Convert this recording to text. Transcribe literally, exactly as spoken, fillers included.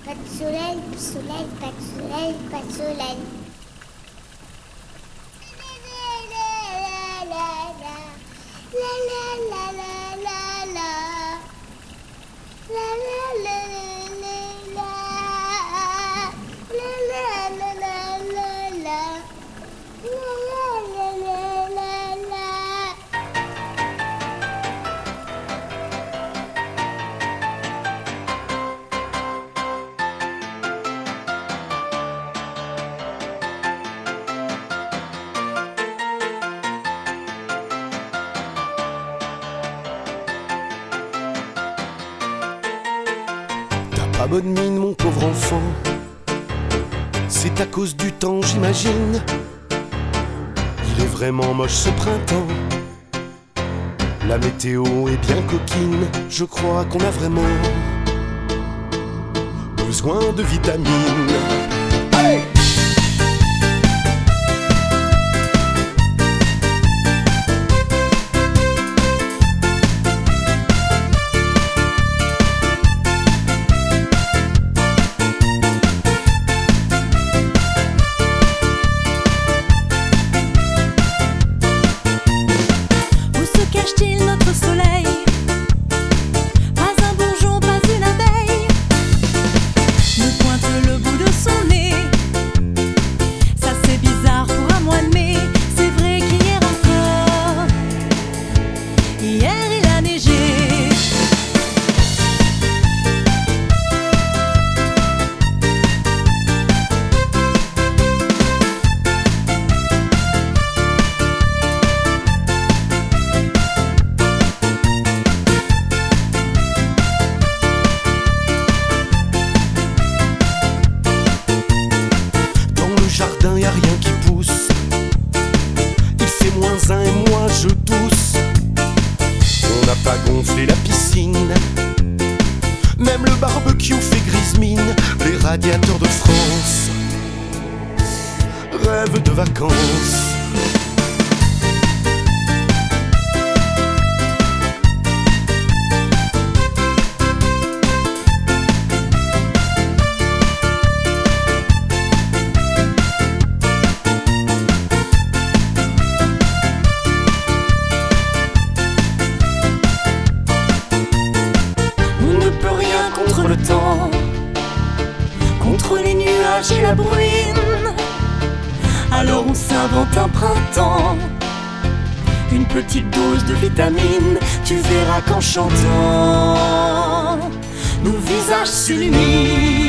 Pas de soleil, soleil, pas de soleil, pas de soleil. La la la la la la la. La la la la la. La la la la la la. La la la la la. Pas bonne mine, mon pauvre enfant, c'est à cause du temps, j'imagine. Il est vraiment moche ce printemps. La météo est bien coquine. Je crois qu'on a vraiment besoin de vitamines. Hey! Cache-t-il notre soleil? Pas un bourgeon, pas une abeille ne pointe le bout de son nez. Ça c'est bizarre pour un mois de mai. C'est vrai qu'hier encore, hier il a neigé. Jardin, y a rien qui pousse. Il fait moins un et moi je tousse. On n'a pas gonflé la piscine. Même le barbecue fait grise mine. Les radiateurs de France rêvent de vacances. Contre le temps, contre les nuages et la bruine, alors on s'invente un printemps, une petite dose de vitamine. Tu verras qu'en chantant, nos visages s'illuminent.